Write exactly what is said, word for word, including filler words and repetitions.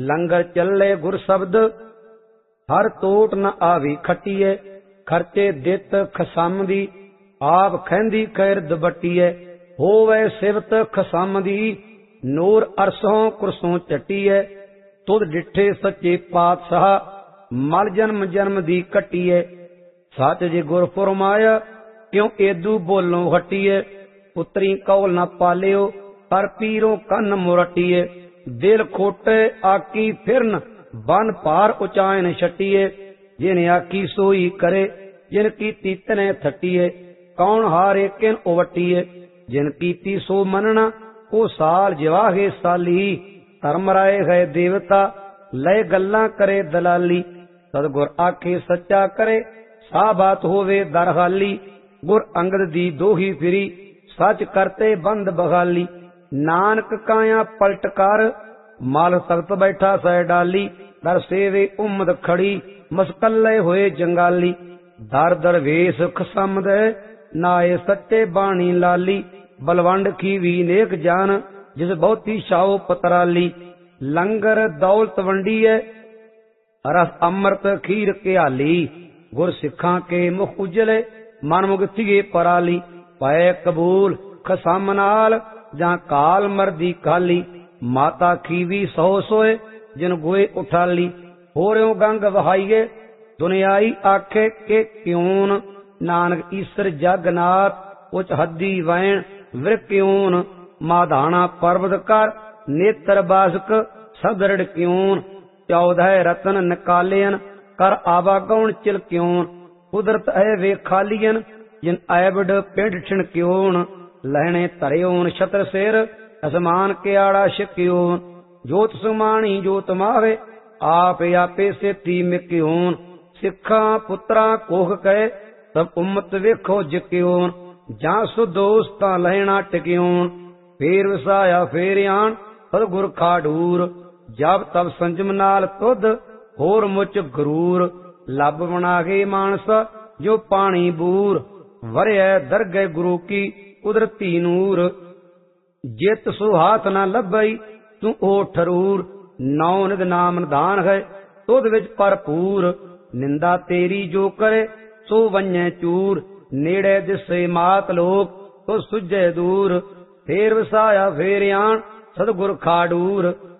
लंगर चले गुर शब्द हर टोट न आवी खटीए। खर्चे दित खसम दी आप खैंदी कैरद बटीए। होवे सिवत खसम दी नूर अरसों कुरसों चटीए। तुद डिठे सच्चे पातशाह मल जन्म जन्म दी कटीए। सच जे गुर फुरमाया क्यों एदू बोलों हटीए। पुत्री कौल न पालियो पर पीरों कन मुरटीए। दिल खोटे आकी फिरन बन पार उचायन छटीए। जिन आकी सोई करे जिन कीती तने थटीए। कौन हारे किन उवटीए जिन कीती सो मनना ओ साल जवाहे साली। धर्म राय है देवता लय गल्ला करे दलाली। सतगुर आखे सच्चा करे सा बात होवे दरहाली। गुर अंगद दी दोही फिरी सच करते बंद बहाली। नानक काया पलट कर माल सख्त बैठा सह डाली। दर सेवे उम्मद खड़ी मस्कल्ले होए जंगाली। दर दरवेश खसम दे नाए सच्चे बाणी लाली। बलवंड खीवी नेक जान जिस बहुती शाओ पतराली। लंगर दौलत वंडीए रस अमृत खीर क्याली। गुर सिखां के मुख उजले मन मुगथिए पराली। पै कबूल खसम नाल जां काल मरदी काली। माता खीवी सौ सोए जिन गोए उठाली। होर्यों गंग वहाइए दुनियाई आखे के क्यून। नानक ईसर जगनाथ उच हद्दी वैन वृक्यून। माधाना पर्वत कर नेत्र बासक सदृढ़ क्यून। चौदह रतन निकालियन कर आवागौन चिल क्यून। कुदरत है वे खालियन जिन ऐबड पिंड छिण क्यून। लहने तरियोन छत्र सिर असमान के आड़ा शिक्योन। जोत सुमाणी जोत मावे आप आपे से ती मिक्योन। सिखा पुत्रा कोख कहे तब उम्मत वेखो जिक्योन। जा सुदोस्ता लहना टिक्योन। फेर वसाया फेर आन तद गुर खाडूर। जब तब संजम नाल तुद होर मुच गरूर। लब बना गे मानस जो पानी बूर। वरय दरगह गुरु की कुदरती नूर। जित सो हाथ न लभई तू ओ ठरूर। नौ निद नाम निधान है तुद विच भरपूर। निंदा तेरी जो करे सो वन्य चूर। नेड़े दिसे मात लोक तो सुझे दूर। फेर वसाया फेर आन सतगुर खाडूर।